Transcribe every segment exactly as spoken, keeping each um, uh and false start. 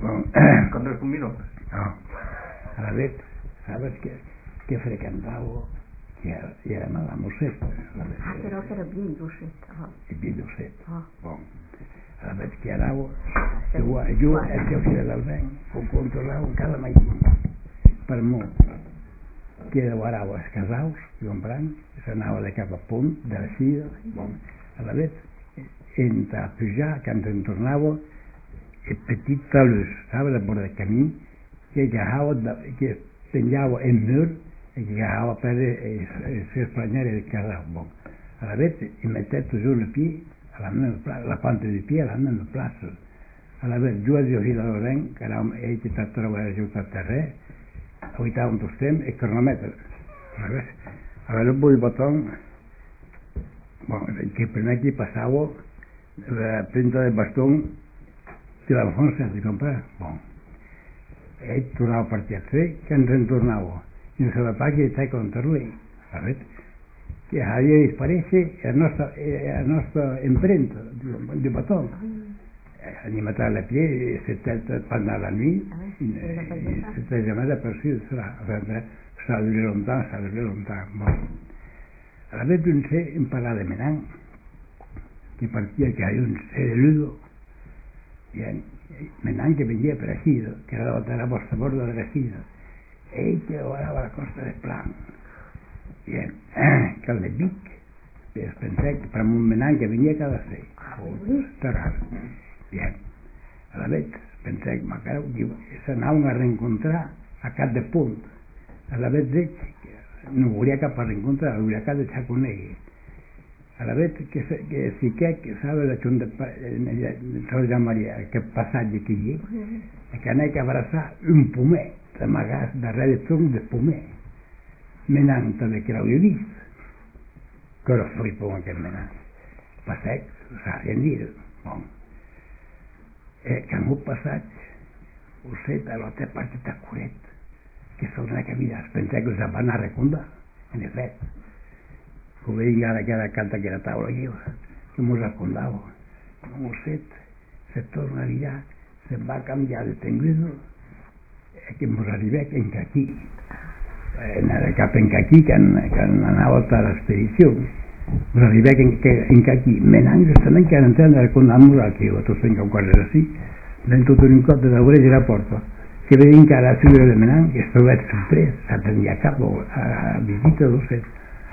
Bon. Con tres minutos. No. A la vez, sabes que, que frecuentaba que era mala museta. Ah, però que era bien lucet. E bien lucet. Ah. Bon. A la vez que anava, jo, jo el que feia del vent, ho controlava cada matí. Per molt que devorava els casaus, comprant, s'anava de cap a punt, de la sida, bon. A la vez, entre pujar, quan en tornava, el petit talús, sabe, de por el camí, que agafava, que penjava en mur, i que agafava per s'esplanyar el casau, bon. A la vez, i metia toujours el pie, a la, meva, la punta del pie a la meva plaça. A la vez, jo havia vist el vent, que ell que t'ha trobat ajut al terrer, ahorita un tostem el cronòmetre. A veure, a veure el bull botón, bueno, que primer que passava la punta del bastón de l'Alfonso de comprar. Bon. Ell tornava a partir a fer, que ens en tornava. I no sabia pas que estava contra lui. A veure, que havia disparece la nostra, la nostra empremta de botón. Animatar la pie, c'était pendant la nuit, c'était jamais aperçu de cela. Enfin, ça a duré longtemps, ça a duré longtemps. Bon. A la vez un sé en parlar de Menang, que partía que hay un sé de Lugo, bien, Menang que venía per Ejido, que era la batalla por sabor de Ejido, ell que volava a la costa de Plan. Bien, que el de Vic, pues pensé que para un Menang que venía cada seis, está raro. Bien, a la vez pensé que s'anaven a reencontrar a cap de punt. A la vez de que no volia cap a reencontrar, volia cap de Xaconegui. A la vez que, que si que, que sabe de Xun de Sor Jean Maria, aquest passatge que hi ha, que anava a abraçar un pomer, d'amagar darrere de tronc de pomer. Menang també que l'havia vist, que era flipo amb aquest Menang. Passec, sabien dir, bon. Eh, que en un passatge, vostè a l'altra part de Curet, que són una camina, es pensa que els van a recondar, en efecte. Que veia ara que era canta que era taula lliure, que mos recondava. Com vostè se torna a mirar, se'n va canviar de tengudo, eh, que mos arribà en Caquí. Eh, anava cap en Caquí, que, que anava a l'expedició. Mos arribà en, en Caquí. Menang justament que entrant a recondar-nos aquí, o tots fent coses així, ven tot un cop de l'orella a la porta. Que veien que ara la figura de Menang, que es trobava sorprès, s'atenia cap a visita d'ocet.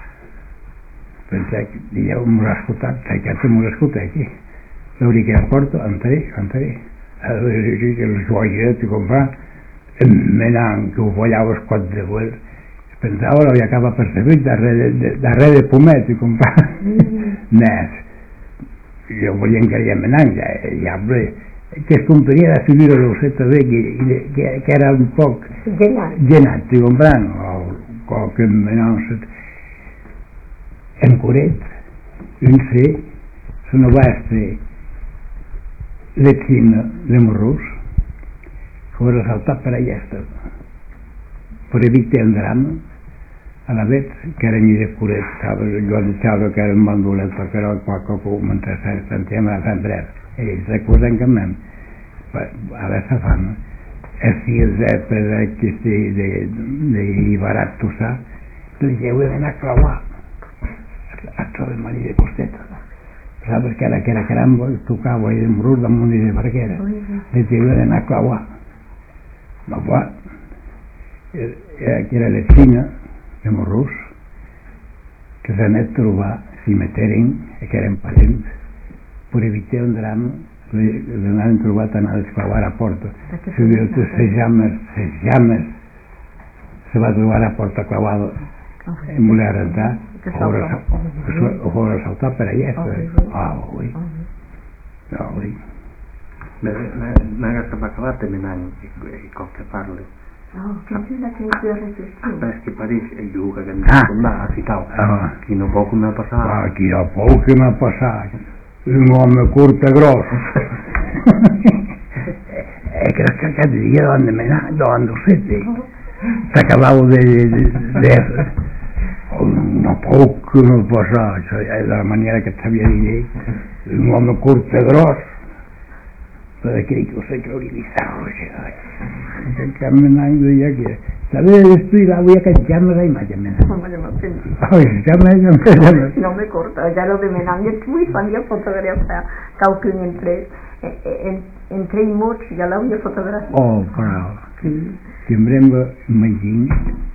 Pensé que dieu mos ha escoltat, que mos ha escoltat aquí. L'obri que la porta, entré, entré. A veure que els joies de comprar, Menang, que ho follava els quats de vuel, pensava l'havia acabat percebit darrere de, darrere de pomet i comprar més. Jo volia encarir a Menang, ja, ja, que es complia la figura de l'ocet també, que, que, que era un poc llenat, i comprant, o que Menang en Curet, un sé, se no va fer l'etzina de Morrús, que va saltar per allà, per evitar el drama, a la vez que era ni de Curet, jo deixava que era un bon dolent, perquè era qualque cosa mentre sentíem a Sant Breu. Ells recorden que men, a veure fama, els fills d'Ibarat Tossà, li lleuen d'anar a clavar a trobar el marí de Costeta. Saps que era que era carambo, tocava i de Morrús damunt i de Barquera, li lleuen d'anar a clavar. No va, que era l'Escina de Morrús, que s'anat a trobar, si meteren, que eren parents, per evitar un drama, l'anaven trobat a anar a desclavar a porta. Si diu que ses llames, ses llames, se va trobar a porta clavada, en voler arrentar, o fora saltar per allà. Ah, ui. No, ui. M'hagués cap acabat de Menang, i com que parli. No, que és la que és de reflexió. Però és que pareix el lloc que ens ha tornat a citar. Aquí no pot que m'ha passat. Aquí no pot que m'ha passat. Un home curt i gros. Eh, crec que aquest dia davant de Menang, davant d'Ocete, s'acabava de... No pot que m'ha passat. De la manera que sabia dir ell. Un home curt i gros. però crec que ho sé que hauria vist que camminando ya que sabes estoy la voy a cachar la imagen me no me lo pensé ay ya me no me corta ya lo de menang es muy fan de fotografía cau que entre entre i mots ja l'havia fotografiat oh bravo sí. Sembrem imagina